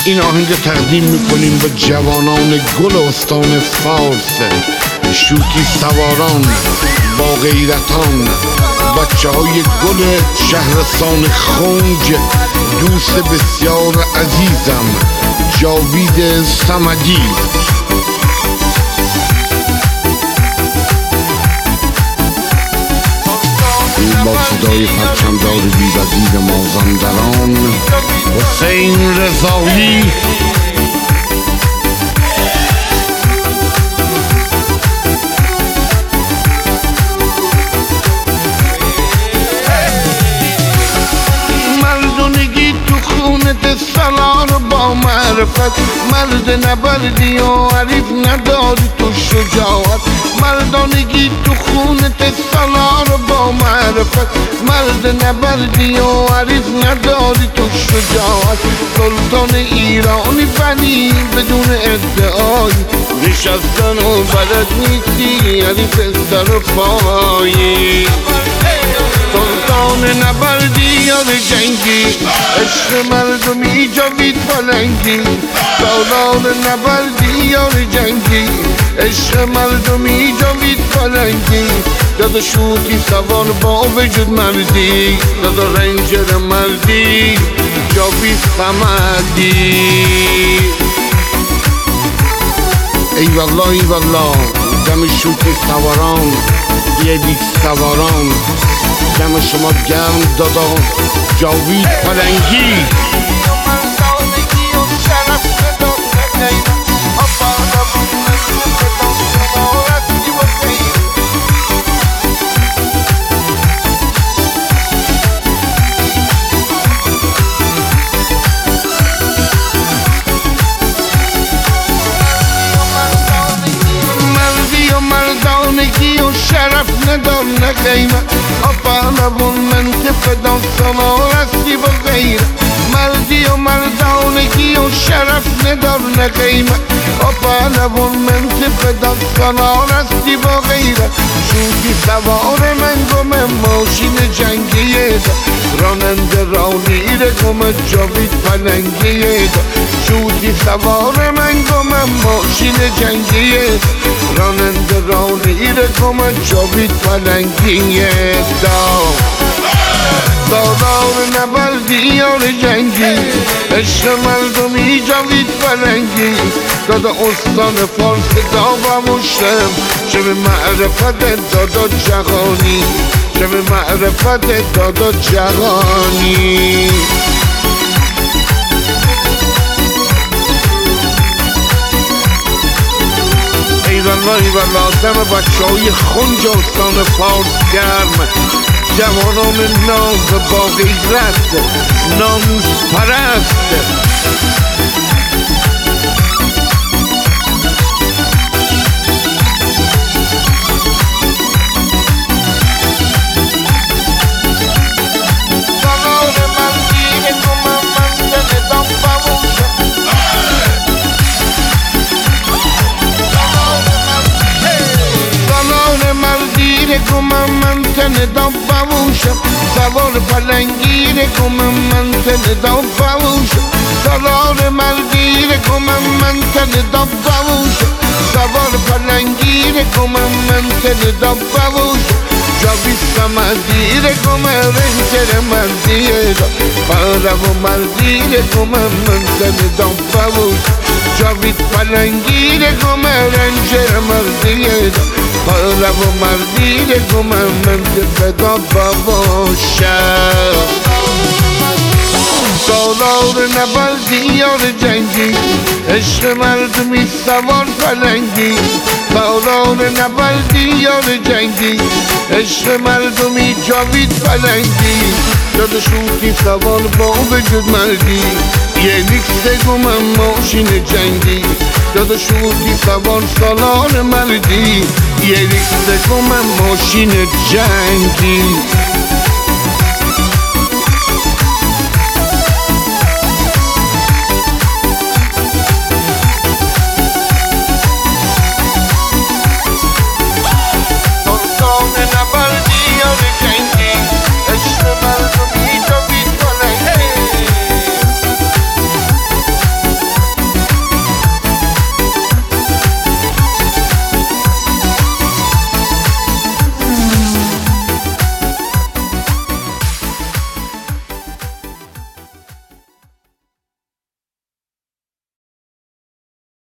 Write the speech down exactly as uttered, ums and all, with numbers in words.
این آهنگ تقدیم میکنیم به جوانان گل استان فارس، شوخی سواران، با غیرتان، بچه های گل شهرستان خنج، دوست بسیار عزیزم جاوید صمدی. با صدای پرچمدار بی‌وزیر مازندران حسین رضایی. مردونگی تو خونت سالار با معرفت، مرد نبردی و عریف نداری تو شجاعت. مردانگی تو خونت سالار با معرفت، مرد نبردی و عریف نداری تو شجاعت. سلطان ایرانی بنی بدون ادعای، نشستن و بلد نیستی عریف سر پایی. سلطان نبردی یار جنگی، عشق مردمی جاوید پلنگی. سالار نبردی یار جنگی، عشق مردمی جاوید پلنگی. دادا شوخی سوار با وجود مردی، دادا رنجر مردی جاوید صمدی. ای والله ای والله، دم شوخی سواران، یه بیک سواران، دم شما گرم دادا جاوید پلنگی. مردانگی و شرف ندار نه قیمت، آفرین من که فدا سالار هستی با غیرت. مردی و مردانگی و شرف ندار نه قیمت، آفرین من که فدا سالار هستی با غیرت. شوخی سوار من گم ماشین جنگیه دا، راننده رانی رقم جاوید پلنگیه دا. شوخی سوار من گم ماشین جنگیه دا، راننده رانی رقم جاوید پلنگیه دا. سالار نبردی یار جنگی، عشق مردمی جاوید پلنگی. دادا استان فارس داوموشم، چه به معرفت دادا جهانی، چه به معرفت دادا جهانی. ای والله ای والله، دم بچه های خنج استان فارس گرم، جوانان ناز با غیرت، ناموس پرست. گمم من تن دام بوشم، سوار پلنگی گمم من تن دام بوشم. سالار مردی گمم من تن دام بوشم، سوار پلنگی گمم من تن دام بوشم. جاوید صمدی گمم رنجر مردی دا، بارم و مردی گمم من تن دام بوشم. جاوید پلنگی گمم رنجر مردی دا، بارم و مردی گمم من فدا باشم. سالار نبردی یار جنگی، عشق مردمی سوار پلنگی. سالار نبردی یار جنگی، عشق مردمی جاوید پلنگی. دادا شوخی سوار با وجود مردی، یه نیکس گمم ماشین جنگی. دادا شوخی سوار سالار مردی، یه نیکس گمم ماشین جنگی.